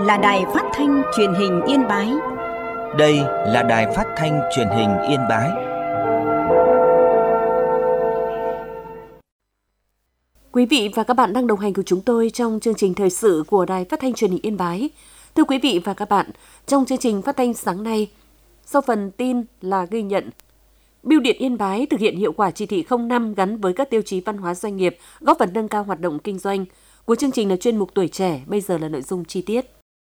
là Đài Phát thanh Truyền hình Yên Bái. Đây là Đài Phát thanh Truyền hình Yên Bái. Quý vị và các bạn đang đồng hành cùng chúng tôi trong chương trình thời sự của Đài Phát thanh Truyền hình Yên Bái. Thưa quý vị và các bạn, trong chương trình phát thanh sáng nay, sau phần tin là ghi nhận Bưu điện Yên Bái thực hiện hiệu quả chỉ thị 05 gắn với các tiêu chí văn hóa doanh nghiệp, góp phần nâng cao hoạt động kinh doanh. Cuối chương trình là chuyên mục Tuổi Trẻ, bây giờ là nội dung chi tiết.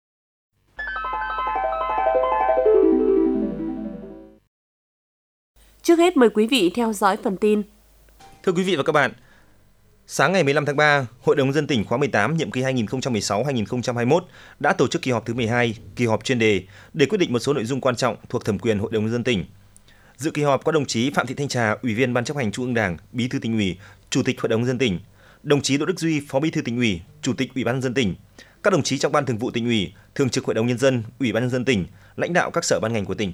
Trước hết mời quý vị theo dõi phần tin. Thưa quý vị và các bạn, sáng ngày 15 tháng 3, Hội đồng nhân dân tỉnh khóa 18 nhiệm kỳ 2016-2021 đã tổ chức kỳ họp thứ 12, kỳ họp chuyên đề để quyết định một số nội dung quan trọng thuộc thẩm quyền Hội đồng nhân dân tỉnh. Dự kỳ họp có đồng chí Phạm Thị Thanh Trà, Ủy viên Ban Chấp hành Trung ương Đảng, Bí thư Tỉnh ủy, Chủ tịch Hội đồng nhân dân tỉnh, đồng chí Đỗ Đức Duy, Phó Bí thư Tỉnh ủy, Chủ tịch Ủy ban nhân dân tỉnh, các đồng chí trong Ban Thường vụ Tỉnh ủy, Thường trực Hội đồng nhân dân, Ủy ban nhân dân tỉnh, lãnh đạo các sở ban ngành của tỉnh.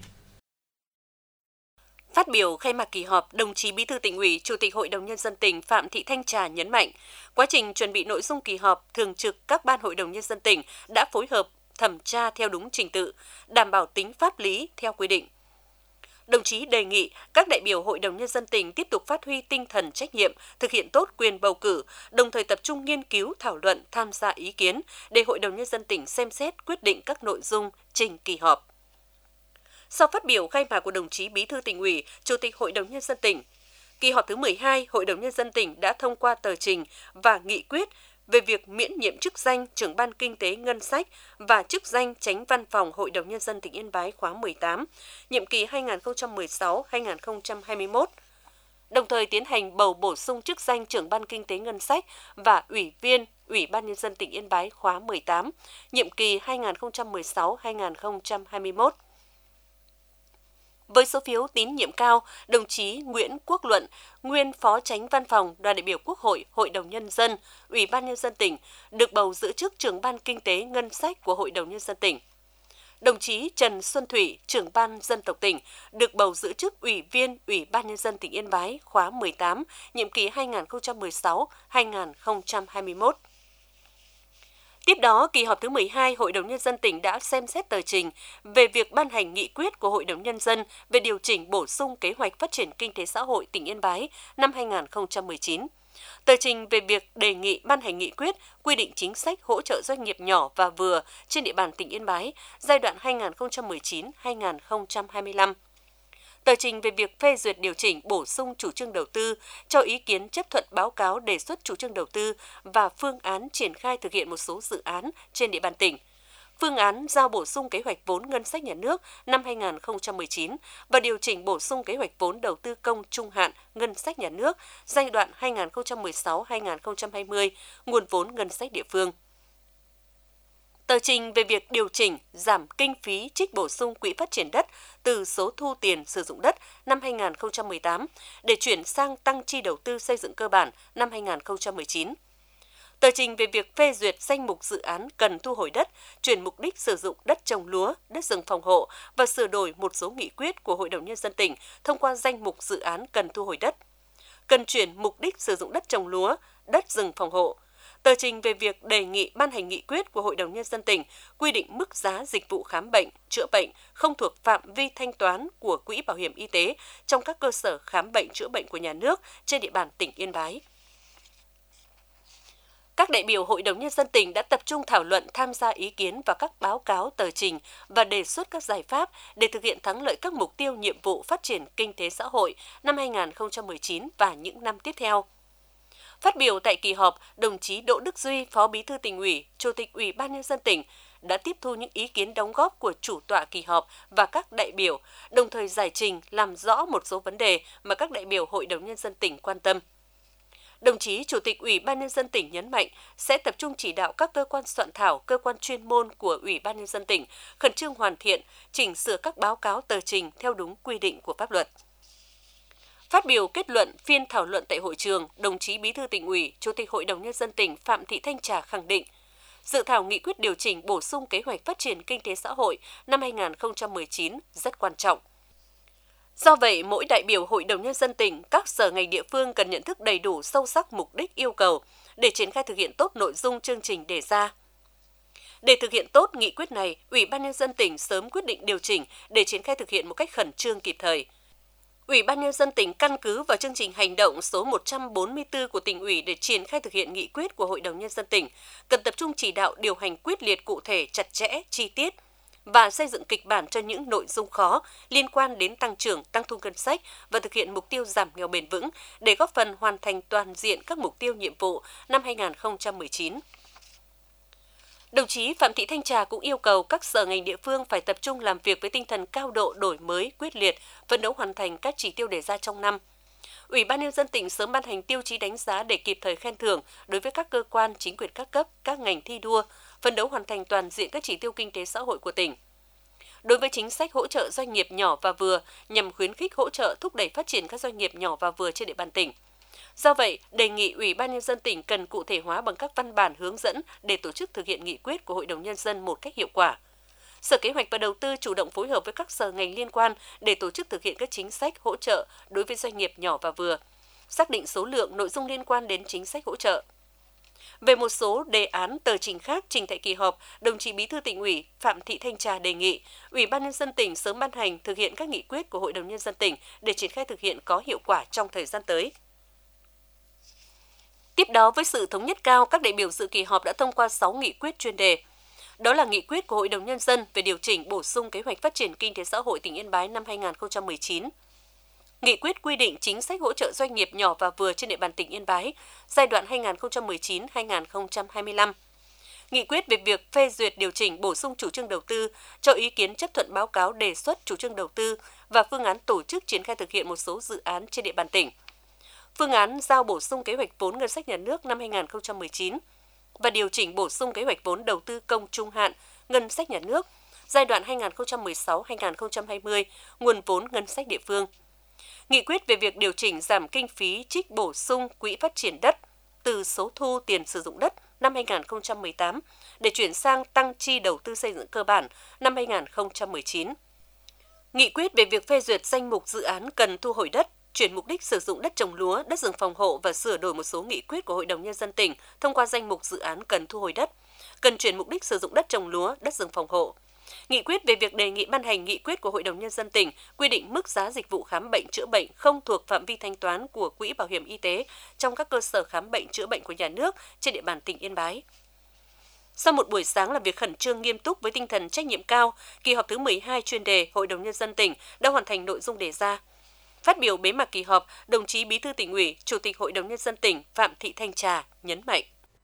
Phát biểu khai mạc kỳ họp, đồng chí Bí thư Tỉnh ủy, Chủ tịch Hội đồng nhân dân tỉnh Phạm Thị Thanh Trà nhấn mạnh, quá trình chuẩn bị nội dung kỳ họp, thường trực các ban Hội đồng nhân dân tỉnh đã phối hợp thẩm tra theo đúng trình tự, đảm bảo tính pháp lý theo quy định. Đồng chí đề nghị các đại biểu Hội đồng nhân dân tỉnh tiếp tục phát huy tinh thần trách nhiệm, thực hiện tốt quyền bầu cử, đồng thời tập trung nghiên cứu, thảo luận, tham gia ý kiến để Hội đồng nhân dân tỉnh xem xét quyết định các nội dung trình kỳ họp. Sau phát biểu khai mạc của đồng chí Bí thư Tỉnh ủy, Chủ tịch Hội đồng nhân dân tỉnh, kỳ họp thứ 12, Hội đồng nhân dân tỉnh đã thông qua tờ trình và nghị quyết về việc miễn nhiệm chức danh trưởng ban kinh tế ngân sách và chức danh chánh văn phòng Hội đồng nhân dân tỉnh Yên Bái khóa 18, nhiệm kỳ 2016-2021. Đồng thời tiến hành bầu bổ sung chức danh trưởng ban kinh tế ngân sách và ủy viên Ủy ban nhân dân tỉnh Yên Bái khóa 18, nhiệm kỳ 2016-2021. Với số phiếu tín nhiệm cao, đồng chí Nguyễn Quốc Luận, nguyên Phó Chánh Văn phòng Đoàn đại biểu Quốc hội, Hội đồng Nhân dân, Ủy ban Nhân dân tỉnh, được bầu giữ chức trưởng ban kinh tế ngân sách của Hội đồng Nhân dân tỉnh. Đồng chí Trần Xuân Thủy, trưởng ban dân tộc tỉnh, được bầu giữ chức Ủy viên Ủy ban Nhân dân tỉnh Yên Bái khóa 18, nhiệm kỳ 2016-2021. Tiếp đó, kỳ họp thứ 12, Hội đồng Nhân dân tỉnh đã xem xét tờ trình về việc ban hành nghị quyết của Hội đồng Nhân dân về điều chỉnh bổ sung kế hoạch phát triển kinh tế xã hội tỉnh Yên Bái năm 2019. Tờ trình về việc đề nghị ban hành nghị quyết quy định chính sách hỗ trợ doanh nghiệp nhỏ và vừa trên địa bàn tỉnh Yên Bái giai đoạn 2019-2025. Tờ trình về việc phê duyệt điều chỉnh bổ sung chủ trương đầu tư, cho ý kiến chấp thuận báo cáo đề xuất chủ trương đầu tư và phương án triển khai thực hiện một số dự án trên địa bàn tỉnh. Phương án giao bổ sung kế hoạch vốn ngân sách nhà nước năm 2019 và điều chỉnh bổ sung kế hoạch vốn đầu tư công trung hạn ngân sách nhà nước giai đoạn 2016-2020, nguồn vốn ngân sách địa phương. Tờ trình về việc điều chỉnh, giảm kinh phí trích bổ sung quỹ phát triển đất từ số thu tiền sử dụng đất năm 2018 để chuyển sang tăng chi đầu tư xây dựng cơ bản năm 2019. Tờ trình về việc phê duyệt danh mục dự án cần thu hồi đất, chuyển mục đích sử dụng đất trồng lúa, đất rừng phòng hộ và sửa đổi một số nghị quyết của Hội đồng Nhân dân tỉnh thông qua danh mục dự án cần thu hồi đất. Cần chuyển mục đích sử dụng đất trồng lúa, đất rừng phòng hộ. Tờ trình về việc đề nghị ban hành nghị quyết của Hội đồng Nhân dân tỉnh quy định mức giá dịch vụ khám bệnh, chữa bệnh không thuộc phạm vi thanh toán của Quỹ Bảo hiểm Y tế trong các cơ sở khám bệnh chữa bệnh của nhà nước trên địa bàn tỉnh Yên Bái. Các đại biểu Hội đồng Nhân dân tỉnh đã tập trung thảo luận, tham gia ý kiến vào các báo cáo, tờ trình và đề xuất các giải pháp để thực hiện thắng lợi các mục tiêu nhiệm vụ phát triển kinh tế xã hội năm 2019 và những năm tiếp theo. Phát biểu tại kỳ họp, đồng chí Đỗ Đức Duy, Phó Bí thư Tỉnh ủy, Chủ tịch Ủy ban Nhân dân tỉnh đã tiếp thu những ý kiến đóng góp của chủ tọa kỳ họp và các đại biểu, đồng thời giải trình làm rõ một số vấn đề mà các đại biểu Hội đồng Nhân dân tỉnh quan tâm. Đồng chí Chủ tịch Ủy ban Nhân dân tỉnh nhấn mạnh sẽ tập trung chỉ đạo các cơ quan soạn thảo, cơ quan chuyên môn của Ủy ban Nhân dân tỉnh khẩn trương hoàn thiện, chỉnh sửa các báo cáo tờ trình theo đúng quy định của pháp luật. Phát biểu kết luận phiên thảo luận tại hội trường, đồng chí Bí thư Tỉnh ủy, Chủ tịch Hội đồng Nhân dân tỉnh Phạm Thị Thanh Trà khẳng định, dự thảo nghị quyết điều chỉnh bổ sung kế hoạch phát triển kinh tế xã hội năm 2019 rất quan trọng. Do vậy, mỗi đại biểu Hội đồng Nhân dân tỉnh, các sở ngành địa phương cần nhận thức đầy đủ sâu sắc mục đích yêu cầu để triển khai thực hiện tốt nội dung chương trình đề ra. Để thực hiện tốt nghị quyết này, Ủy ban Nhân dân tỉnh sớm quyết định điều chỉnh để triển khai thực hiện một cách khẩn trương kịp thời. Ủy ban Nhân dân tỉnh căn cứ vào chương trình hành động số 144 của tỉnh ủy để triển khai thực hiện nghị quyết của Hội đồng Nhân dân tỉnh, cần tập trung chỉ đạo điều hành quyết liệt cụ thể, chặt chẽ, chi tiết và xây dựng kịch bản cho những nội dung khó liên quan đến tăng trưởng, tăng thu ngân sách và thực hiện mục tiêu giảm nghèo bền vững để góp phần hoàn thành toàn diện các mục tiêu nhiệm vụ năm 2019. Đồng chí Phạm Thị Thanh Trà cũng yêu cầu các sở ngành địa phương phải tập trung làm việc với tinh thần cao độ đổi mới, quyết liệt, phấn đấu hoàn thành các chỉ tiêu đề ra trong năm. Ủy ban Nhân dân tỉnh sớm ban hành tiêu chí đánh giá để kịp thời khen thưởng đối với các cơ quan, chính quyền các cấp, các ngành thi đua, phấn đấu hoàn thành toàn diện các chỉ tiêu kinh tế xã hội của tỉnh. Đối với chính sách hỗ trợ doanh nghiệp nhỏ và vừa nhằm khuyến khích hỗ trợ thúc đẩy phát triển các doanh nghiệp nhỏ và vừa trên địa bàn tỉnh. Do vậy, đề nghị Ủy ban Nhân dân tỉnh cần cụ thể hóa bằng các văn bản hướng dẫn để tổ chức thực hiện nghị quyết của Hội đồng Nhân dân một cách hiệu quả. Sở Kế hoạch và Đầu tư chủ động phối hợp với các sở ngành liên quan để tổ chức thực hiện các chính sách hỗ trợ đối với doanh nghiệp nhỏ và vừa, xác định số lượng nội dung liên quan đến chính sách hỗ trợ. Về một số đề án tờ trình khác trình tại kỳ họp, đồng chí Bí thư Tỉnh ủy Phạm Thị Thanh Trà đề nghị Ủy ban Nhân dân tỉnh sớm ban hành thực hiện các nghị quyết của Hội đồng Nhân dân tỉnh để triển khai thực hiện có hiệu quả trong thời gian tới. Tiếp đó, với sự thống nhất cao, các đại biểu dự kỳ họp đã thông qua 6 nghị quyết chuyên đề. Đó là nghị quyết của Hội đồng Nhân dân về điều chỉnh bổ sung kế hoạch phát triển kinh tế xã hội tỉnh Yên Bái năm 2019. Nghị quyết quy định chính sách hỗ trợ doanh nghiệp nhỏ và vừa trên địa bàn tỉnh Yên Bái giai đoạn 2019-2025. Nghị quyết về việc phê duyệt điều chỉnh bổ sung chủ trương đầu tư, cho ý kiến chấp thuận báo cáo đề xuất chủ trương đầu tư và phương án tổ chức triển khai thực hiện một số dự án trên địa bàn tỉnh. Phương án giao bổ sung kế hoạch vốn ngân sách nhà nước năm 2019 và điều chỉnh bổ sung kế hoạch vốn đầu tư công trung hạn ngân sách nhà nước giai đoạn 2016-2020, nguồn vốn ngân sách địa phương. Nghị quyết về việc điều chỉnh giảm kinh phí trích bổ sung quỹ phát triển đất từ số thu tiền sử dụng đất năm 2018 để chuyển sang tăng chi đầu tư xây dựng cơ bản năm 2019. Nghị quyết về việc phê duyệt danh mục dự án cần thu hồi đất, chuyển mục đích sử dụng đất trồng lúa, đất rừng phòng hộ và sửa đổi một số nghị quyết của Hội đồng Nhân dân tỉnh thông qua danh mục dự án cần thu hồi đất, cần chuyển mục đích sử dụng đất trồng lúa, đất rừng phòng hộ. Nghị quyết về việc đề nghị ban hành nghị quyết của Hội đồng Nhân dân tỉnh quy định mức giá dịch vụ khám bệnh chữa bệnh không thuộc phạm vi thanh toán của Quỹ Bảo hiểm Y tế trong các cơ sở khám bệnh chữa bệnh của nhà nước trên địa bàn tỉnh Yên Bái. Sau một buổi sáng làm việc khẩn trương nghiêm túc với tinh thần trách nhiệm cao, kỳ họp thứ 12 chuyên đề Hội đồng Nhân dân tỉnh đã hoàn thành nội dung đề ra. Phát biểu bế mạc kỳ họp, đồng chí Bí thư Tỉnh ủy, Chủ tịch Hội đồng Nhân dân tỉnh Phạm Thị Thanh Trà nhấn mạnh.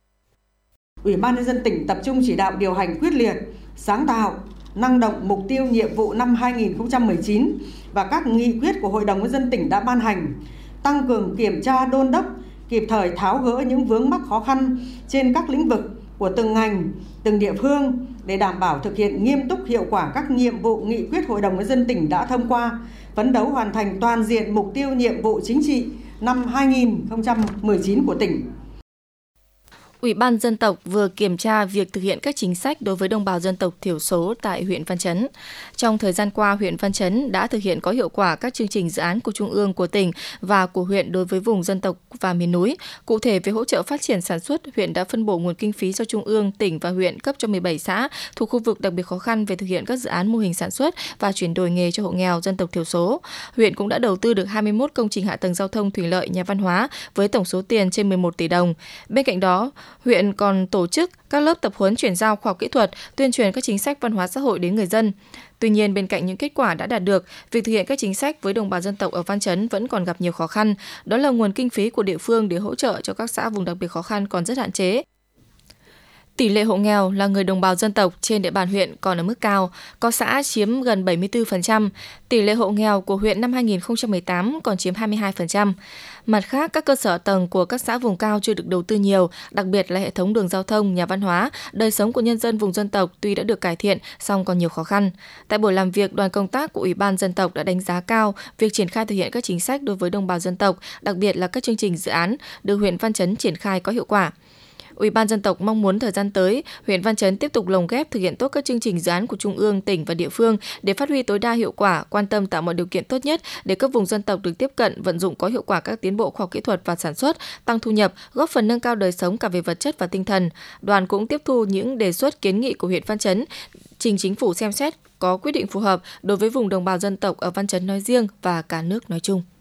Ủy ban Nhân dân tỉnh tập trung chỉ đạo điều hành quyết liệt, sáng tạo, năng động mục tiêu nhiệm vụ năm 2019 và các nghị quyết của Hội đồng Nhân dân tỉnh đã ban hành, tăng cường kiểm tra đôn đốc, kịp thời tháo gỡ những vướng mắc khó khăn trên các lĩnh vực của từng ngành, từng địa phương để đảm bảo thực hiện nghiêm túc hiệu quả các nhiệm vụ nghị quyết Hội đồng Nhân dân tỉnh đã thông qua, phấn đấu hoàn thành toàn diện mục tiêu nhiệm vụ chính trị năm 2019 của tỉnh. Ủy ban Dân tộc vừa kiểm tra việc thực hiện các chính sách đối với đồng bào dân tộc thiểu số tại huyện Văn Chấn. Trong thời gian qua, huyện Văn Chấn đã thực hiện có hiệu quả các chương trình dự án của Trung ương, của tỉnh và của huyện đối với vùng dân tộc và miền núi. Cụ thể, về hỗ trợ phát triển sản xuất, huyện đã phân bổ nguồn kinh phí do Trung ương, tỉnh và huyện cấp cho 17 xã thuộc khu vực đặc biệt khó khăn về thực hiện các dự án mô hình sản xuất và chuyển đổi nghề cho hộ nghèo dân tộc thiểu số. Huyện cũng đã đầu tư được 21 công trình hạ tầng giao thông, thủy lợi, nhà văn hóa với tổng số tiền trên 11 tỷ đồng. Bên cạnh đó, huyện còn tổ chức các lớp tập huấn chuyển giao khoa học kỹ thuật, tuyên truyền các chính sách văn hóa xã hội đến người dân. Tuy nhiên, bên cạnh những kết quả đã đạt được, việc thực hiện các chính sách với đồng bào dân tộc ở Văn Chấn vẫn còn gặp nhiều khó khăn. Đó là nguồn kinh phí của địa phương để hỗ trợ cho các xã vùng đặc biệt khó khăn còn rất hạn chế. Tỷ lệ hộ nghèo là người đồng bào dân tộc trên địa bàn huyện còn ở mức cao, có xã chiếm gần 74%. Tỷ lệ hộ nghèo của huyện năm 2018 còn chiếm 22%. Mặt khác, các cơ sở tầng của các xã vùng cao chưa được đầu tư nhiều, đặc biệt là hệ thống đường giao thông, nhà văn hóa, đời sống của nhân dân vùng dân tộc tuy đã được cải thiện, song còn nhiều khó khăn. Tại buổi làm việc, đoàn công tác của Ủy ban Dân tộc đã đánh giá cao việc triển khai thực hiện các chính sách đối với đồng bào dân tộc, đặc biệt là các chương trình dự án được huyện Văn Chấn triển khai có hiệu quả. Ủy ban Dân tộc mong muốn thời gian tới, huyện Văn Chấn tiếp tục lồng ghép thực hiện tốt các chương trình dự án của Trung ương, tỉnh và địa phương để phát huy tối đa hiệu quả, quan tâm tạo mọi điều kiện tốt nhất để các vùng dân tộc được tiếp cận, vận dụng có hiệu quả các tiến bộ khoa học kỹ thuật và sản xuất, tăng thu nhập, góp phần nâng cao đời sống cả về vật chất và tinh thần. Đoàn cũng tiếp thu những đề xuất kiến nghị của huyện Văn Chấn, trình Chính phủ xem xét có quyết định phù hợp đối với vùng đồng bào dân tộc ở Văn Chấn nói riêng và cả nước nói chung.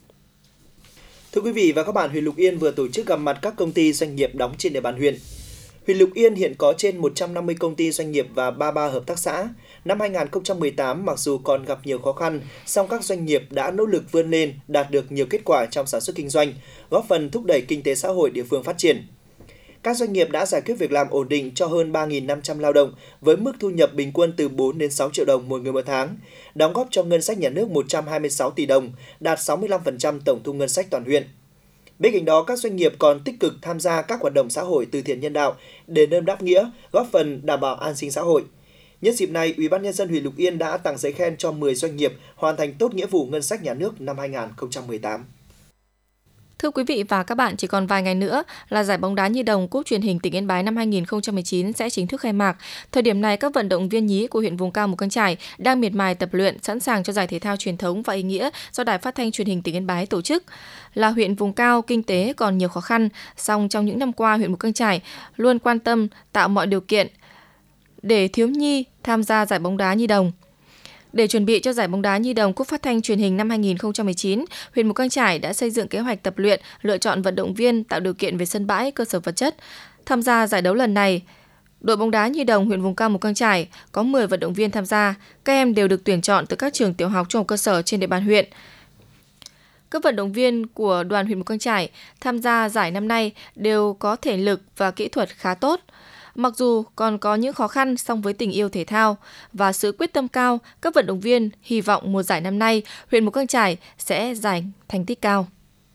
Thưa quý vị và các bạn, huyện Lục Yên vừa tổ chức gặp mặt các công ty doanh nghiệp đóng trên địa bàn huyện. Huyện Lục Yên hiện có trên 150 công ty doanh nghiệp và 33 hợp tác xã. Năm 2018, mặc dù còn gặp nhiều khó khăn, song các doanh nghiệp đã nỗ lực vươn lên, đạt được nhiều kết quả trong sản xuất kinh doanh, góp phần thúc đẩy kinh tế xã hội địa phương phát triển. Các doanh nghiệp đã giải quyết việc làm ổn định cho hơn 3.500 lao động với mức thu nhập bình quân từ 4 đến 6 triệu đồng mỗi người một tháng, đóng góp cho ngân sách nhà nước 126 tỷ đồng, đạt 65% tổng thu ngân sách toàn huyện. Bên cạnh đó, các doanh nghiệp còn tích cực tham gia các hoạt động xã hội từ thiện nhân đạo, đền ơn đáp nghĩa, góp phần đảm bảo an sinh xã hội. Nhân dịp này, Ủy ban Nhân dân huyện Lục Yên đã tặng giấy khen cho 10 doanh nghiệp hoàn thành tốt nghĩa vụ ngân sách nhà nước năm 2018. Thưa quý vị và các bạn, chỉ còn vài ngày nữa là giải bóng đá nhi đồng Cúp Truyền hình tỉnh Yên Bái năm 2019 sẽ chính thức khai mạc. Thời điểm này, các vận động viên nhí của huyện vùng cao Mù Căng Chải đang miệt mài tập luyện, sẵn sàng cho giải thể thao truyền thống và ý nghĩa do Đài Phát thanh Truyền hình tỉnh Yên Bái tổ chức. Là huyện vùng cao, kinh tế còn nhiều khó khăn, song trong những năm qua, huyện Mù Căng Chải luôn quan tâm tạo mọi điều kiện để thiếu nhi tham gia giải bóng đá nhi đồng. Để chuẩn bị cho giải bóng đá nhi đồng Cúp Phát thanh Truyền hình năm 2019, huyện Mù Căng Chải đã xây dựng kế hoạch tập luyện, lựa chọn vận động viên, tạo điều kiện về sân bãi, cơ sở vật chất. Tham gia giải đấu lần này, đội bóng đá nhi đồng huyện vùng cao Mù Căng Chải có 10 vận động viên tham gia. Các em đều được tuyển chọn từ các trường tiểu học, trung học cơ sở trên địa bàn huyện. Các vận động viên của đoàn huyện Mù Căng Chải tham gia giải năm nay đều có thể lực và kỹ thuật khá tốt. Mặc dù còn có những khó khăn, song với tình yêu thể thao và sự quyết tâm cao, các vận động viên hy vọng mùa giải năm nay, huyện Mù Căng Chải sẽ giành thành tích cao.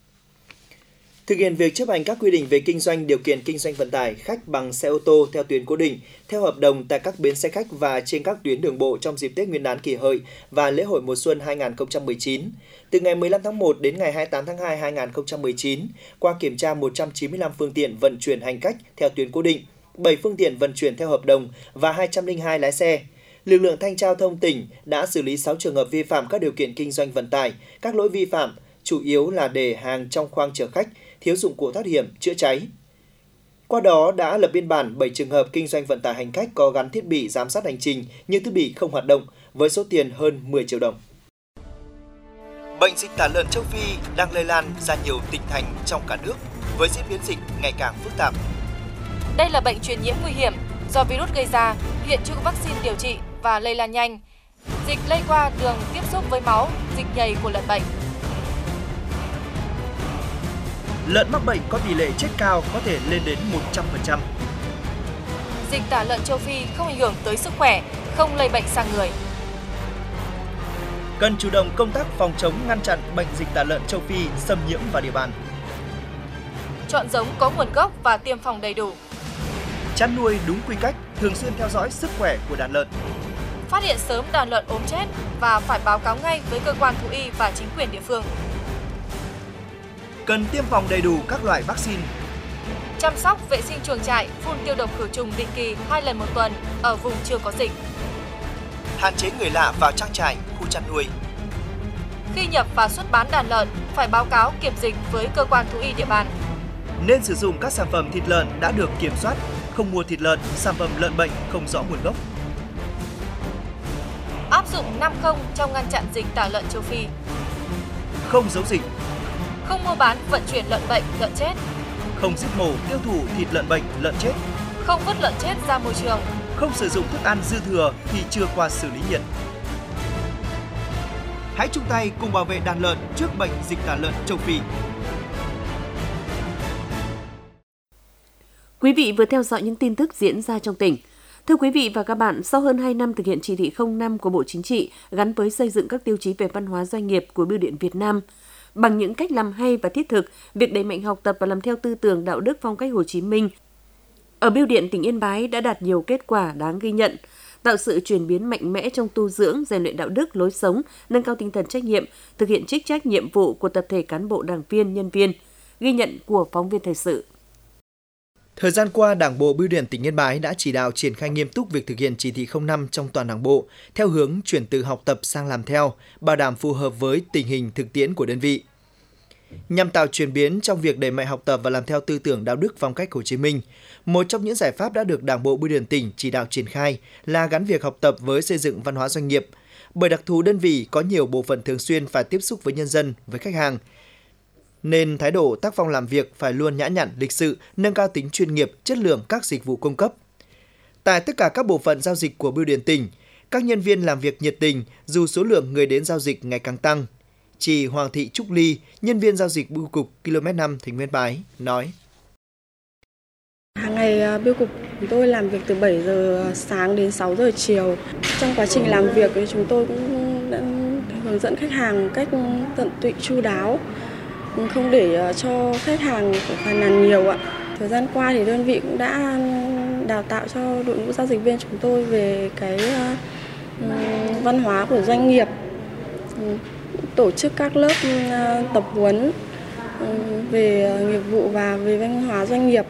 Thực hiện việc chấp hành các quy định về kinh doanh, điều kiện kinh doanh vận tải khách bằng xe ô tô theo tuyến cố định, theo hợp đồng tại các bến xe khách và trên các tuyến đường bộ trong dịp Tết Nguyên đán Kỷ Hợi và lễ hội mùa xuân 2019. Từ ngày 15 tháng 1 đến ngày 28 tháng 2 2019, qua kiểm tra 195 phương tiện vận chuyển hành khách theo tuyến cố định, 7 phương tiện vận chuyển theo hợp đồng và 202 lái xe. Lực lượng thanh tra giao thông tỉnh đã xử lý 6 trường hợp vi phạm các điều kiện kinh doanh vận tải. Các lỗi vi phạm chủ yếu là để hàng trong khoang chở khách, thiếu dụng cụ thoát hiểm, chữa cháy. Qua đó đã lập biên bản 7 trường hợp kinh doanh vận tải hành khách có gắn thiết bị giám sát hành trình nhưng thiết bị không hoạt động với số tiền hơn 10 triệu đồng. Bệnh dịch tả lợn châu Phi đang lây lan ra nhiều tỉnh thành trong cả nước với diễn biến dịch ngày càng phức tạp. Đây là bệnh truyền nhiễm nguy hiểm do virus gây ra, hiện chưa có vaccine điều trị và lây lan nhanh. Dịch lây qua đường tiếp xúc với máu, dịch nhầy của lợn bệnh. Lợn mắc bệnh có tỷ lệ chết cao có thể lên đến 100%. Dịch tả lợn châu Phi không ảnh hưởng tới sức khỏe, không lây bệnh sang người. Cần chủ động công tác phòng chống ngăn chặn bệnh dịch tả lợn châu Phi xâm nhiễm vào địa bàn. Chọn giống có nguồn gốc và tiêm phòng đầy đủ. Chăn nuôi đúng quy cách, thường xuyên theo dõi sức khỏe của đàn lợn. Phát hiện sớm đàn lợn ốm chết và phải báo cáo ngay với cơ quan thú y và chính quyền địa phương. Cần tiêm phòng đầy đủ các loại vaccine. Chăm sóc vệ sinh chuồng trại, phun tiêu độc khử trùng định kỳ 2 lần một tuần ở vùng chưa có dịch. Hạn chế người lạ vào trang trại, khu chăn nuôi. Khi nhập và xuất bán đàn lợn, phải báo cáo kiểm dịch với cơ quan thú y địa bàn. Nên sử dụng các sản phẩm thịt lợn đã được kiểm soát, không mua thịt lợn, sản phẩm lợn bệnh không rõ nguồn gốc. Áp dụng 5-0 trong ngăn chặn dịch tả lợn châu Phi. Không giấu dịch. Không mua bán, vận chuyển lợn bệnh, lợn chết. Không giết mổ, tiêu thụ thịt lợn bệnh, lợn chết. Không vứt lợn chết ra môi trường. Không sử dụng thức ăn dư thừa khi chưa qua xử lý nhiệt. Hãy chung tay cùng bảo vệ đàn lợn trước bệnh dịch tả lợn châu Phi. Quý vị vừa theo dõi những tin tức diễn ra trong tỉnh. Thưa quý vị và các bạn, sau hơn 2 năm thực hiện chỉ thị 05 của Bộ Chính trị gắn với xây dựng các tiêu chí về văn hóa doanh nghiệp của Bưu điện Việt Nam, bằng những cách làm hay và thiết thực, việc đẩy mạnh học tập và làm theo tư tưởng đạo đức phong cách Hồ Chí Minh ở Bưu điện tỉnh Yên Bái đã đạt nhiều kết quả đáng ghi nhận, tạo sự chuyển biến mạnh mẽ trong tu dưỡng, rèn luyện đạo đức, lối sống, nâng cao tinh thần trách nhiệm, thực hiện chức trách nhiệm vụ của tập thể cán bộ, đảng viên, nhân viên. Ghi nhận của phóng viên thời sự. Thời gian qua, Đảng bộ Bưu điện tỉnh Yên Bái đã chỉ đạo triển khai nghiêm túc việc thực hiện chỉ thị 05 trong toàn Đảng bộ, theo hướng chuyển từ học tập sang làm theo, bảo đảm phù hợp với tình hình thực tiễn của đơn vị. Nhằm tạo chuyển biến trong việc đẩy mạnh học tập và làm theo tư tưởng đạo đức phong cách Hồ Chí Minh, một trong những giải pháp đã được Đảng bộ Bưu điện tỉnh chỉ đạo triển khai là gắn việc học tập với xây dựng văn hóa doanh nghiệp. Bởi đặc thù đơn vị có nhiều bộ phận thường xuyên phải tiếp xúc với nhân dân, với khách hàng, nên thái độ tác phong làm việc phải luôn nhã nhặn, lịch sự, nâng cao tính chuyên nghiệp, chất lượng các dịch vụ cung cấp. Tại tất cả các bộ phận giao dịch của Bưu điện tỉnh, các nhân viên làm việc nhiệt tình dù số lượng người đến giao dịch ngày càng tăng. Chị Hoàng Thị Trúc Ly, nhân viên giao dịch bưu cục km 5 thành Yên Bái, nói: Hàng ngày bưu cục chúng tôi làm việc từ 7 giờ sáng đến 6 giờ chiều. Trong quá trình làm việc thì chúng tôi cũng đã hướng dẫn khách hàng cách tận tụy chu đáo, không để cho khách hàng phải phàn nàn nhiều ạ. Thời gian qua thì đơn vị cũng đã đào tạo cho đội ngũ giao dịch viên chúng tôi về cái văn hóa của doanh nghiệp, tổ chức các lớp tập huấn về nghiệp vụ và về văn hóa doanh nghiệp.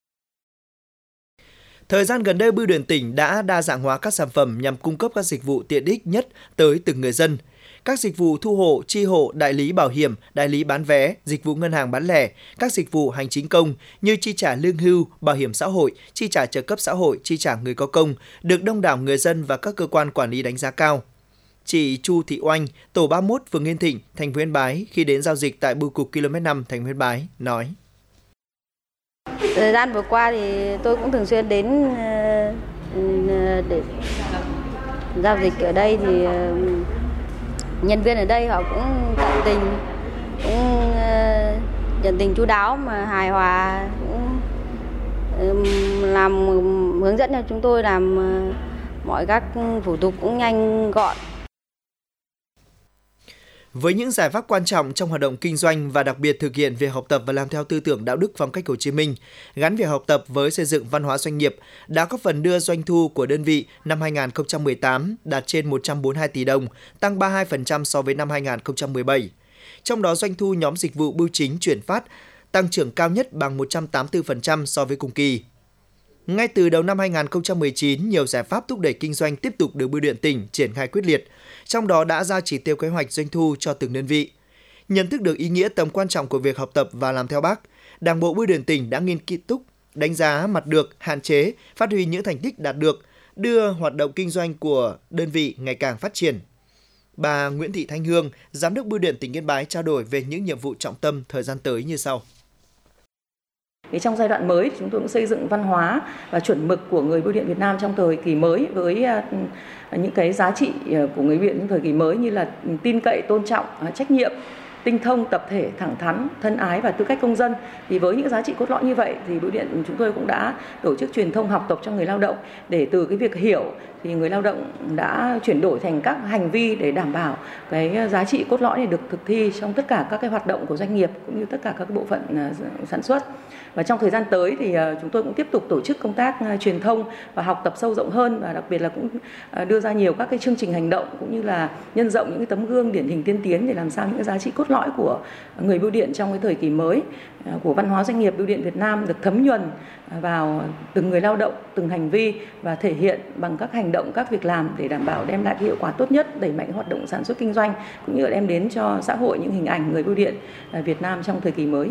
Thời gian gần đây, Bưu điện tỉnh đã đa dạng hóa các sản phẩm nhằm cung cấp các dịch vụ tiện ích nhất tới từng người dân. Các dịch vụ thu hộ, chi hộ, đại lý bảo hiểm, đại lý bán vé, dịch vụ ngân hàng bán lẻ, các dịch vụ hành chính công như chi trả lương hưu, bảo hiểm xã hội, chi trả trợ cấp xã hội, chi trả người có công được đông đảo người dân và các cơ quan quản lý đánh giá cao. Chị Chu Thị Oanh, tổ 31 phường Yên Thịnh, thành phố Yên Bái khi đến giao dịch tại bưu cục km 5 thành phố Yên Bái nói: Thời gian vừa qua thì tôi cũng thường xuyên đến để giao dịch ở đây, thì nhân viên ở đây họ cũng tận tình, cũng nhiệt tình chu đáo mà hài hòa, cũng làm hướng dẫn cho chúng tôi làm mọi các thủ tục cũng nhanh gọn. Với những giải pháp quan trọng trong hoạt động kinh doanh và đặc biệt thực hiện việc học tập và làm theo tư tưởng đạo đức phong cách Hồ Chí Minh, gắn việc học tập với xây dựng văn hóa doanh nghiệp đã góp phần đưa doanh thu của đơn vị năm 2018 đạt trên 142 tỷ đồng, tăng 32% so với năm 2017. Trong đó doanh thu nhóm dịch vụ bưu chính chuyển phát tăng trưởng cao nhất bằng 184% so với cùng kỳ. Ngay từ đầu năm 2019, nhiều giải pháp thúc đẩy kinh doanh tiếp tục được Bưu điện tỉnh triển khai quyết liệt, trong đó đã giao chỉ tiêu kế hoạch doanh thu cho từng đơn vị. Nhận thức được ý nghĩa tầm quan trọng của việc học tập và làm theo Bác, Đảng bộ Bưu điện tỉnh đã nghiêm túc đánh giá mặt được, hạn chế, phát huy những thành tích đạt được, đưa hoạt động kinh doanh của đơn vị ngày càng phát triển. Bà Nguyễn Thị Thanh Hương, Giám đốc Bưu điện tỉnh Yên Bái trao đổi về những nhiệm vụ trọng tâm thời gian tới như sau. Trong giai đoạn mới, chúng tôi cũng xây dựng văn hóa và chuẩn mực của người bưu điện Việt Nam trong thời kỳ mới với những cái giá trị của người bưu điện trong thời kỳ mới như là tin cậy, tôn trọng, trách nhiệm, tinh thông, tập thể, thẳng thắn, thân ái và tư cách công dân. Thì với những giá trị cốt lõi như vậy thì Bưu điện chúng tôi cũng đã tổ chức truyền thông học tập cho người lao động để từ cái việc hiểu thì người lao động đã chuyển đổi thành các hành vi để đảm bảo cái giá trị cốt lõi này được thực thi trong tất cả các cái hoạt động của doanh nghiệp cũng như tất cả các bộ phận sản xuất. Và trong thời gian tới thì chúng tôi cũng tiếp tục tổ chức công tác truyền thông và học tập sâu rộng hơn, và đặc biệt là cũng đưa ra nhiều các cái chương trình hành động cũng như là nhân rộng những cái tấm gương điển hình tiên tiến để làm sao những cái giá trị cốt lõi của người bưu điện trong cái thời kỳ mới của văn hóa doanh nghiệp Bưu điện Việt Nam được thấm nhuần vào từng người lao động, từng hành vi và thể hiện bằng các hành động, các việc làm để đảm bảo đem lại cái hiệu quả tốt nhất, đẩy mạnh hoạt động sản xuất kinh doanh cũng như là đem đến cho xã hội những hình ảnh người bưu điện Việt Nam trong thời kỳ mới.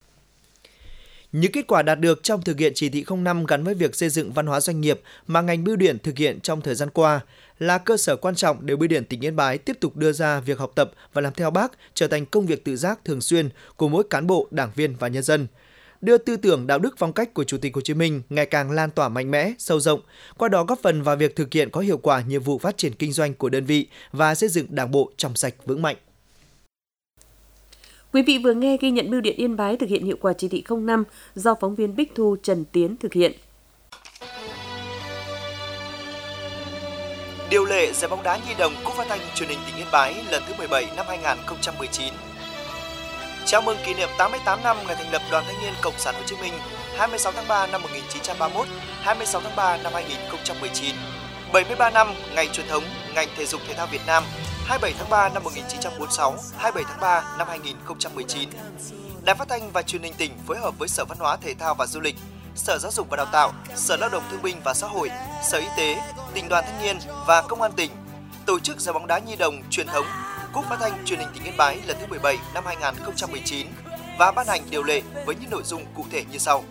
Những kết quả đạt được trong thực hiện chỉ thị 05 gắn với việc xây dựng văn hóa doanh nghiệp mà ngành bưu điện thực hiện trong thời gian qua là cơ sở quan trọng để Bưu điện tỉnh Yên Bái tiếp tục đưa ra việc học tập và làm theo Bác trở thành công việc tự giác thường xuyên của mỗi cán bộ, đảng viên và nhân dân. Đưa tư tưởng đạo đức phong cách của Chủ tịch Hồ Chí Minh ngày càng lan tỏa mạnh mẽ, sâu rộng, qua đó góp phần vào việc thực hiện có hiệu quả nhiệm vụ phát triển kinh doanh của đơn vị và xây dựng Đảng bộ trong sạch vững mạnh. Quý vị vừa nghe ghi nhận Bưu điện Yên Bái thực hiện hiệu quả chỉ thị 05 do phóng viên Bích Thu, Trần Tiến thực hiện. Điều lệ giải bóng đá nhi đồng Cúp Phát thanh Truyền hình tỉnh Yên Bái lần thứ 17 năm 2019. Chào mừng kỷ niệm 88 năm ngày thành lập Đoàn Thanh niên Cộng sản Hồ Chí Minh 26 tháng 3 năm 1931, 26 tháng 3 năm 2019. 73 năm ngày truyền thống ngành thể dục thể thao Việt Nam 27 tháng 3 năm 1946, 27 tháng 3 năm 2019. Đài Phát thanh và Truyền hình tỉnh phối hợp với Sở Văn hóa Thể thao và Du lịch Sở Giáo dục và Đào tạo, Sở Lao động Thương binh và Xã hội, Sở Y tế, Tỉnh đoàn Thanh niên và Công an tỉnh tổ chức giải bóng đá nhi đồng truyền thống Cúp Phát thanh Truyền hình tỉnh Yên Bái lần thứ 17 năm 2019 và ban hành điều lệ với những nội dung cụ thể như sau.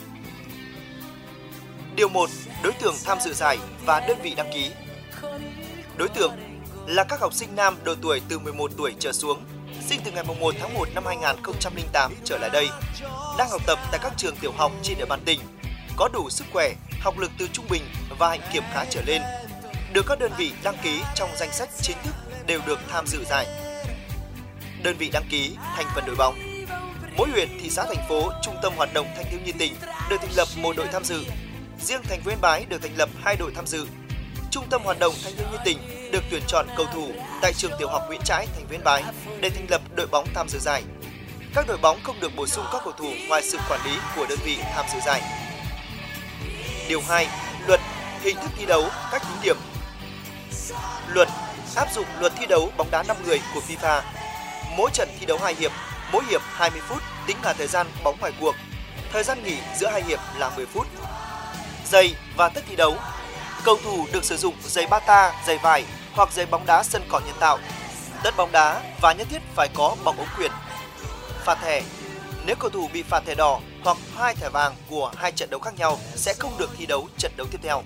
Điều 1. Đối tượng tham dự giải và đơn vị đăng ký. Đối tượng là các học sinh nam độ tuổi từ 11 tuổi trở xuống, sinh từ ngày 1 tháng 1 năm 2008 trở lại đây, đang học tập tại các trường tiểu học trên địa bàn tỉnh, có đủ sức khỏe, học lực từ trung bình và hạnh kiểm khá trở lên, được các đơn vị đăng ký trong danh sách chính thức đều được tham dự giải. Đơn vị đăng ký thành phần đội bóng. Mỗi huyện, thị xã, thành phố, trung tâm hoạt động thanh thiếu nhi tỉnh được thành lập một đội tham dự. Riêng thành phố Yên Bái được thành lập 2 đội tham dự. Trung tâm hoạt động thanh thiếu nhi tỉnh được tuyển chọn cầu thủ tại trường tiểu học Nguyễn Trãi, thành phố Yên Bái để thành lập đội bóng tham dự giải. Các đội bóng không được bổ sung các cầu thủ ngoài sự quản lý của đơn vị tham dự giải. Điều 2. Luật hình thức thi đấu, cách tính điểm. Luật áp dụng luật thi đấu bóng đá 5 người của FIFA. Mỗi trận thi đấu 2 hiệp, mỗi hiệp 20 phút tính là thời gian bóng ngoài cuộc. Thời gian nghỉ giữa 2 hiệp là 10 phút. Giày và tất thi đấu. Cầu thủ được sử dụng giày bata, giày vải hoặc giày bóng đá sân cỏ nhân tạo. Tất bóng đá và nhất thiết phải có bóng ống quyền. Phạt thẻ. Nếu cầu thủ bị phạt thẻ đỏ hoặc 2 thẻ vàng của 2 trận đấu khác nhau sẽ không được thi đấu trận đấu tiếp theo.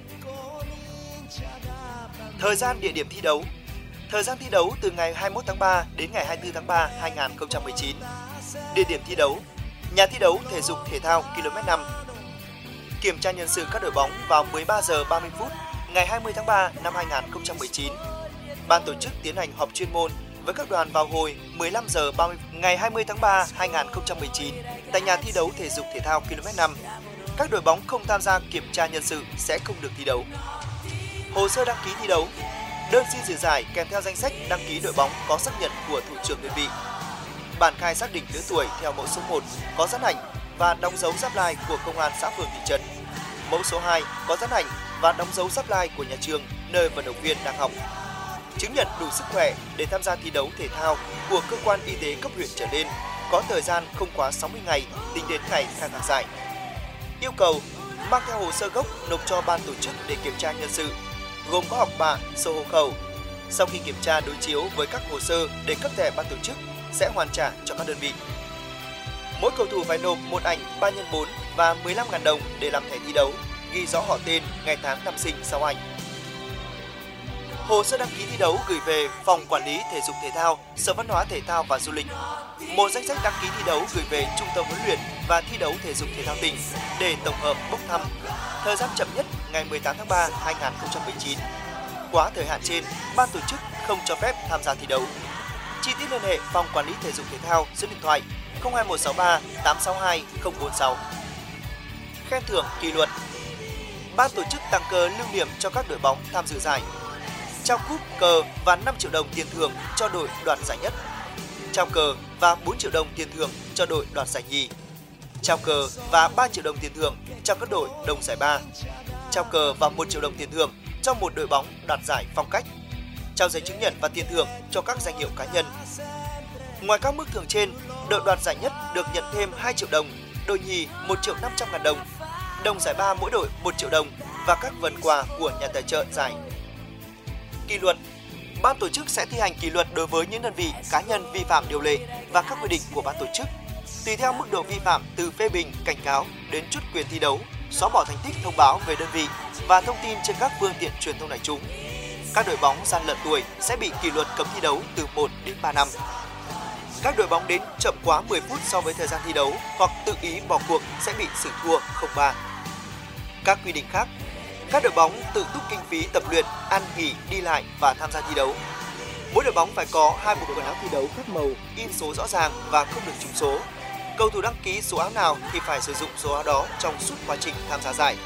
Thời gian, địa điểm thi đấu. Thời gian thi đấu từ ngày 21 tháng 3 đến ngày 24 tháng 3 2019. Địa điểm thi đấu: nhà thi đấu thể dục thể thao km 5. Kiểm tra nhân sự các đội bóng vào 13 giờ 30 phút ngày 20 tháng 3 năm 2019. Ban tổ chức tiến hành họp chuyên môn với các đoàn vào hồi 15 giờ 30 ngày 20 tháng 3 2019 tại nhà thi đấu thể dục thể thao km 5. Các đội bóng không tham gia kiểm tra nhân sự sẽ không được thi đấu. Hồ sơ đăng ký thi đấu. Đơn xin dự giải kèm theo danh sách đăng ký đội bóng có xác nhận của thủ trưởng đơn vị. Bản khai xác định lứa tuổi theo mẫu số 1 có dán ảnh và đóng dấu giáp lai của công an xã phường thị trấn. Mẫu số 2 có dán ảnh và đóng dấu giáp lai của nhà trường nơi vận động viên đang học. Chứng nhận đủ sức khỏe để tham gia thi đấu thể thao của cơ quan y tế cấp huyện trở lên, có thời gian không quá 60 ngày tính đến ngày khai mạc giải. Yêu cầu mang theo hồ sơ gốc nộp cho ban tổ chức để kiểm tra nhân sự, gồm có học bạ, sổ hộ khẩu. Sau khi kiểm tra đối chiếu với các hồ sơ để cấp thẻ, ban tổ chức sẽ hoàn trả cho các đơn vị. Mỗi cầu thủ phải nộp một ảnh 3x4 và 15.000 đồng để làm thẻ thi đấu, ghi rõ họ tên, ngày tháng năm sinh sau ảnh. Hồ sơ đăng ký thi đấu gửi về Phòng Quản lý Thể dục Thể thao, Sở Văn hóa Thể thao và Du lịch. Một danh sách đăng ký thi đấu gửi về Trung tâm huấn luyện và thi đấu thể dục thể thao tỉnh để tổng hợp bốc thăm. Thời gian chậm nhất ngày 18 tháng 3 2019. Quá thời hạn trên, ban tổ chức không cho phép tham gia thi đấu. Chi tiết liên hệ Phòng Quản lý Thể dục Thể thao, số điện thoại 02163 862 046. Khen thưởng kỷ luật. Ban tổ chức tặng cờ lưu niệm cho các đội bóng tham dự giải. Trao cúp, cờ và 5 triệu đồng tiền thưởng cho đội đoạt giải nhất. Trao cờ và 4 triệu đồng tiền thưởng cho đội đoạt giải nhì. Trao cờ và 3 triệu đồng tiền thưởng cho các đội đồng giải ba. Trao cờ và 1 triệu đồng tiền thưởng cho một đội bóng đoạt giải phong cách. Trao giấy chứng nhận và tiền thưởng cho các danh hiệu cá nhân. Ngoài các mức thưởng trên, đội đoạt giải nhất được nhận thêm 2 triệu đồng, đội nhì 1.500.000 đồng, đồng giải ba mỗi đội 1 triệu đồng và các phần quà của nhà tài trợ giải. Kỷ luật. Ban tổ chức sẽ thi hành kỷ luật đối với những đơn vị, cá nhân vi phạm điều lệ và các quy định của ban tổ chức. Tùy theo mức độ vi phạm từ phê bình, cảnh cáo đến trút quyền thi đấu, xóa bỏ thành tích thông báo về đơn vị và thông tin trên các phương tiện truyền thông đại chúng. Các đội bóng gian lận tuổi sẽ bị kỷ luật cấm thi đấu từ 1 đến 3 năm. Các đội bóng đến chậm quá 10 phút so với thời gian thi đấu hoặc tự ý bỏ cuộc sẽ bị xử thua 0-3. Các quy định khác. Các đội bóng tự túc kinh phí tập luyện, ăn nghỉ, đi lại và tham gia thi đấu. Mỗi đội bóng phải có 2 bộ quần áo thi đấu khác màu, in số rõ ràng và không được trùng số. Cầu thủ đăng ký số áo nào thì phải sử dụng số áo đó trong suốt quá trình tham gia giải.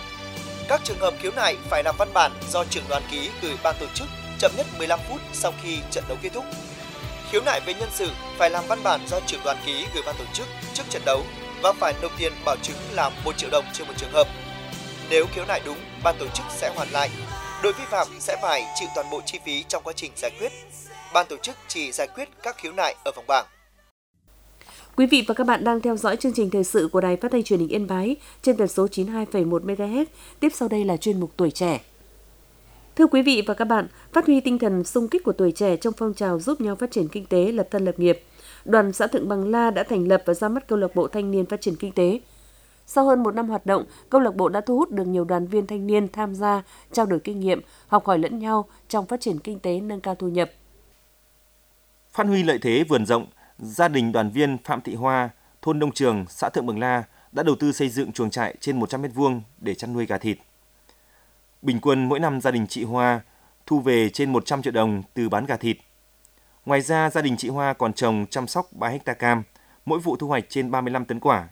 Các trường hợp khiếu nại phải làm văn bản do trưởng đoàn ký gửi ban tổ chức chậm nhất 15 phút sau khi trận đấu kết thúc. Khiếu nại về nhân sự phải làm văn bản do trưởng đoàn ký gửi ban tổ chức trước trận đấu và phải nộp tiền bảo chứng là 1 triệu đồng trên một trường hợp. Nếu khiếu nại đúng, ban tổ chức sẽ hoàn lại. Đội vi phạm sẽ phải chịu toàn bộ chi phí trong quá trình giải quyết. Ban tổ chức chỉ giải quyết các khiếu nại ở vòng bảng. Quý vị và các bạn đang theo dõi chương trình thời sự của Đài Phát thanh Truyền hình Yên Bái trên tần số 92,1 MHz. Tiếp sau đây là chuyên mục Tuổi trẻ. Thưa quý vị và các bạn, phát huy tinh thần xung kích của tuổi trẻ trong phong trào giúp nhau phát triển kinh tế, lập thân lập nghiệp, Đoàn xã Thượng Bằng La đã thành lập và ra mắt câu lạc bộ thanh niên phát triển kinh tế. Sau hơn một năm hoạt động, câu lạc bộ đã thu hút được nhiều đoàn viên thanh niên tham gia, trao đổi kinh nghiệm, học hỏi lẫn nhau trong phát triển kinh tế, nâng cao thu nhập. Phát huy lợi thế vườn rộng, gia đình đoàn viên Phạm Thị Hoa, thôn Đông Trường, xã Thượng Bằng La đã đầu tư xây dựng chuồng trại trên 100 m2 để chăn nuôi gà thịt. Bình quân mỗi năm gia đình chị Hoa thu về trên 100 triệu đồng từ bán gà thịt. Ngoài ra, gia đình chị Hoa còn trồng chăm sóc 3 hectare cam, mỗi vụ thu hoạch trên 35 tấn quả.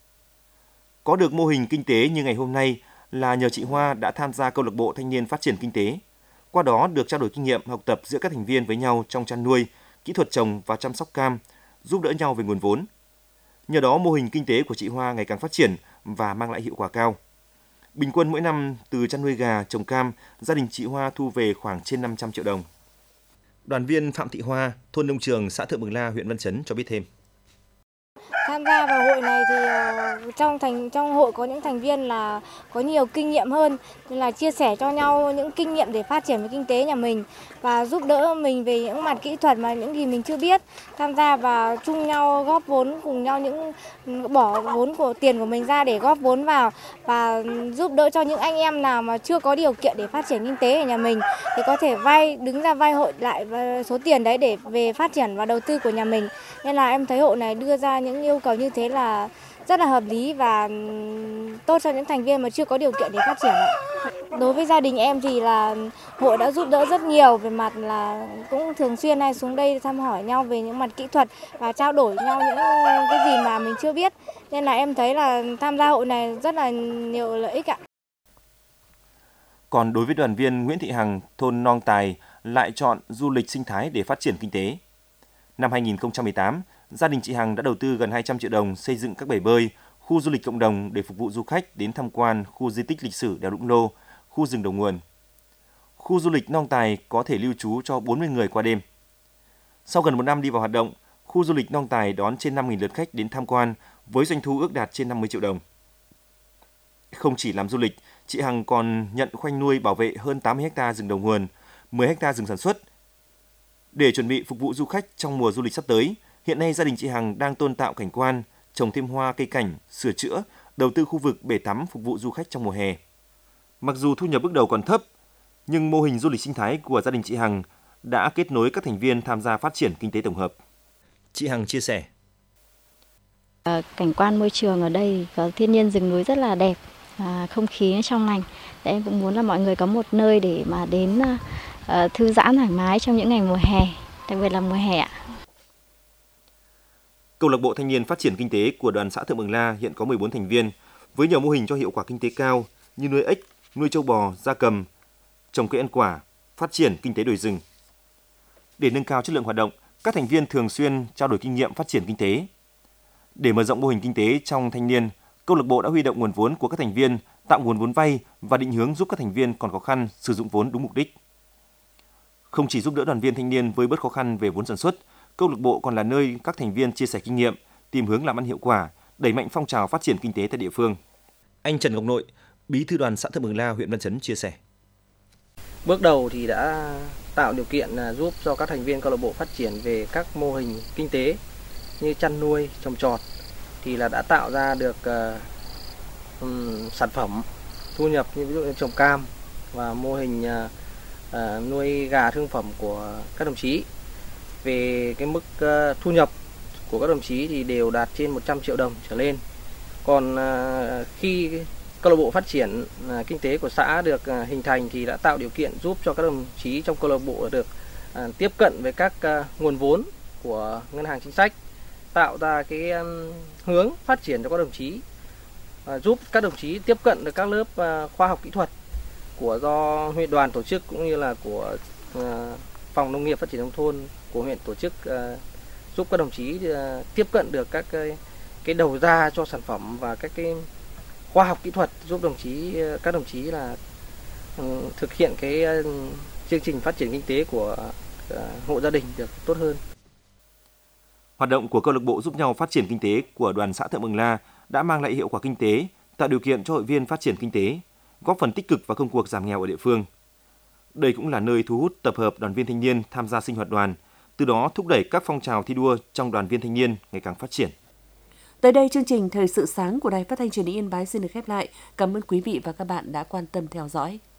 Có được mô hình kinh tế như ngày hôm nay là nhờ chị Hoa đã tham gia câu lạc bộ thanh niên phát triển kinh tế. Qua đó được trao đổi kinh nghiệm, học tập giữa các thành viên với nhau trong chăn nuôi, kỹ thuật trồng và chăm sóc cam, giúp đỡ nhau về nguồn vốn. Nhờ đó mô hình kinh tế của chị Hoa ngày càng phát triển và mang lại hiệu quả cao. Bình quân mỗi năm từ chăn nuôi gà, trồng cam, gia đình chị Hoa thu về khoảng trên 500 triệu đồng. Đoàn viên Phạm Thị Hoa, thôn Đông Trường, xã Thượng Bằng La, huyện Văn Chấn cho biết thêm. Tham gia vào hội này thì trong hội có những thành viên là có nhiều kinh nghiệm hơn, nên là chia sẻ cho nhau những kinh nghiệm để phát triển với kinh tế nhà mình và giúp đỡ mình về những mặt kỹ thuật mà những gì mình chưa biết. Tham gia và chung nhau góp vốn cùng nhau, bỏ vốn của tiền của mình ra để góp vốn vào và giúp đỡ cho những anh em nào mà chưa có điều kiện để phát triển kinh tế ở nhà mình thì có thể đứng ra vay hội lại số tiền đấy để về phát triển và đầu tư của nhà mình. Nên là em thấy hội này đưa ra những yêu cầu như thế là rất là hợp lý và tốt cho những thành viên mà chưa có điều kiện để phát triển. Đối với gia đình em thì là hội đã giúp đỡ rất nhiều về mặt là cũng thường xuyên hay xuống đây thăm hỏi nhau về những mặt kỹ thuật và trao đổi nhau những cái gì mà mình chưa biết. Nên là em thấy là tham gia hội này rất là nhiều lợi ích ạ. Còn đối với đoàn viên Nguyễn Thị Hằng, thôn Nong Tài lại chọn du lịch sinh thái để phát triển kinh tế. Năm 2018, gia đình chị Hằng đã đầu tư gần 200 triệu đồng xây dựng các bể bơi, khu du lịch cộng đồng để phục vụ du khách đến tham quan khu di tích lịch sử đèo Lũng Lô, khu rừng đầu nguồn. Khu du lịch Nong Tài có thể lưu trú cho 40 người qua đêm. Sau gần một năm đi vào hoạt động, khu du lịch Nong Tài đón trên 5.000 lượt khách đến tham quan với doanh thu ước đạt trên 50 triệu đồng. Không chỉ làm du lịch, chị Hằng còn nhận khoanh nuôi bảo vệ hơn 80 ha rừng đầu nguồn, 10 ha rừng sản xuất. Để chuẩn bị phục vụ du khách trong mùa du lịch sắp tới, hiện nay gia đình chị Hằng đang tôn tạo cảnh quan, trồng thêm hoa cây cảnh, sửa chữa, đầu tư khu vực bể tắm phục vụ du khách trong mùa hè. Mặc dù thu nhập bước đầu còn thấp, nhưng mô hình du lịch sinh thái của gia đình chị Hằng đã kết nối các thành viên tham gia phát triển kinh tế tổng hợp. Chị Hằng chia sẻ. Cảnh quan môi trường ở đây có thiên nhiên rừng núi rất là đẹp, không khí trong lành. Em cũng muốn là mọi người có một nơi để mà đến thư giãn thoải mái trong những ngày mùa hè, đặc biệt là mùa hè ạ. Câu lạc bộ thanh niên phát triển kinh tế của đoàn xã Thượng Bằng La hiện có 14 thành viên với nhiều mô hình cho hiệu quả kinh tế cao như nuôi ếch, nuôi trâu bò, gia cầm, trồng cây ăn quả, phát triển kinh tế đồi rừng. Để nâng cao chất lượng hoạt động, các thành viên thường xuyên trao đổi kinh nghiệm phát triển kinh tế. Để mở rộng mô hình kinh tế trong thanh niên, câu lạc bộ đã huy động nguồn vốn của các thành viên, tạo nguồn vốn vay và định hướng giúp các thành viên còn khó khăn sử dụng vốn đúng mục đích. Không chỉ giúp đỡ đoàn viên thanh niên với bớt khó khăn về vốn sản xuất, câu lạc bộ còn là nơi các thành viên chia sẻ kinh nghiệm, tìm hướng làm ăn hiệu quả, đẩy mạnh phong trào phát triển kinh tế tại địa phương. Anh Trần Ngọc Nội, Bí thư đoàn xã Thượng Bằng La, huyện Văn Chấn chia sẻ. Bước đầu thì đã tạo điều kiện giúp cho các thành viên câu lạc bộ phát triển về các mô hình kinh tế như chăn nuôi, trồng trọt thì là đã tạo ra được sản phẩm thu nhập như ví dụ như trồng cam và mô hình nuôi gà thương phẩm của các đồng chí. Về cái mức thu nhập của các đồng chí thì đều đạt trên 100 triệu đồng trở lên. Còn khi câu lạc bộ phát triển kinh tế của xã được hình thành thì đã tạo điều kiện giúp cho các đồng chí trong câu lạc bộ được tiếp cận với các nguồn vốn của ngân hàng chính sách, tạo ra cái hướng phát triển cho các đồng chí, giúp các đồng chí tiếp cận được các lớp khoa học kỹ thuật của do huyện đoàn tổ chức cũng như là của phòng nông nghiệp phát triển nông thôn của huyện tổ chức, giúp các đồng chí tiếp cận được các cái đầu ra cho sản phẩm và các cái khoa học kỹ thuật giúp các đồng chí là thực hiện cái chương trình phát triển kinh tế của hộ gia đình được tốt hơn. Hoạt động của câu lạc bộ giúp nhau phát triển kinh tế của đoàn xã Thượng Mường La đã mang lại hiệu quả kinh tế, tạo điều kiện cho hội viên phát triển kinh tế, góp phần tích cực vào công cuộc giảm nghèo ở địa phương. Đây cũng là nơi thu hút tập hợp đoàn viên thanh niên tham gia sinh hoạt đoàn, từ đó thúc đẩy các phong trào thi đua trong đoàn viên thanh niên ngày càng phát triển. Tới đây, chương trình Thời sự sáng của Đài Phát thanh Truyền hình Yên Bái xin được khép lại. Cảm ơn quý vị và các bạn đã quan tâm theo dõi.